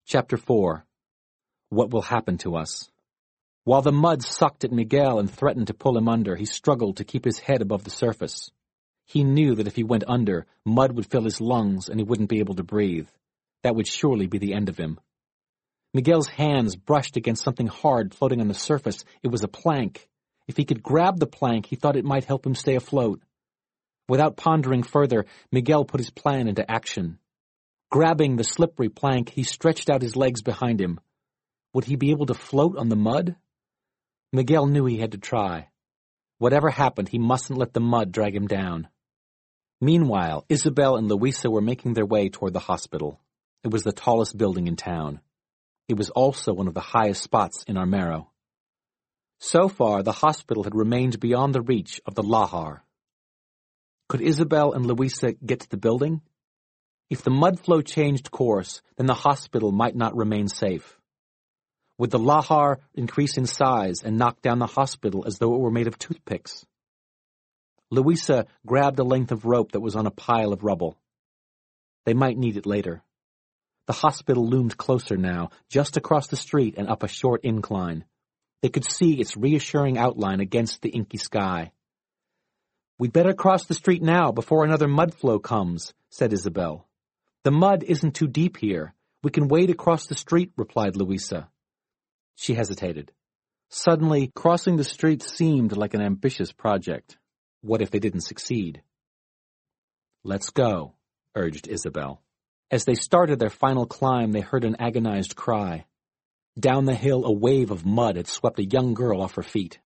Chapter 4. What will happen to us? While the mud sucked at Miguel and threatened to pull him under, he struggled to keep his head above the surface. He knew that if he went under, mud would fill his lungs and he wouldn't be able to breathe. That would surely be the end of him. Miguel's hands brushed against something hard floating on the surface. It was a plank. If he could grab the plank, he thought it might help him stay afloat. Without pondering further, Miguel put his plan into action. Grabbing the slippery plank, he stretched out his legs behind him. Would he be able to float on the mud? Miguel knew he had to try. Whatever happened, he mustn't let the mud drag him down. Meanwhile, Isabel and Luisa were making their way toward the hospital. It was the tallest building in town. It was also one of the highest spots in Armero. So far, the hospital had remained beyond the reach of the Lahar. Could Isabel and Luisa get to the building? If the mud flow changed course, then the hospital might not remain safe. Would the Lahar increase in size and knock down the hospital as though it were made of toothpicks? Luisa grabbed a length of rope that was on a pile of rubble. They might need it later. The hospital loomed closer now, just across the street and up a short incline. They could see its reassuring outline against the inky sky. "We'd better cross the street now before another mud flow comes," said Isabel. "The mud isn't too deep here. We can wade across the street," replied Luisa. She hesitated. Suddenly, crossing the street seemed like an ambitious project. What if they didn't succeed? "Let's go," urged Isabel. As they started their final climb, they heard an agonized cry. Down the hill, a wave of mud had swept a young girl off her feet.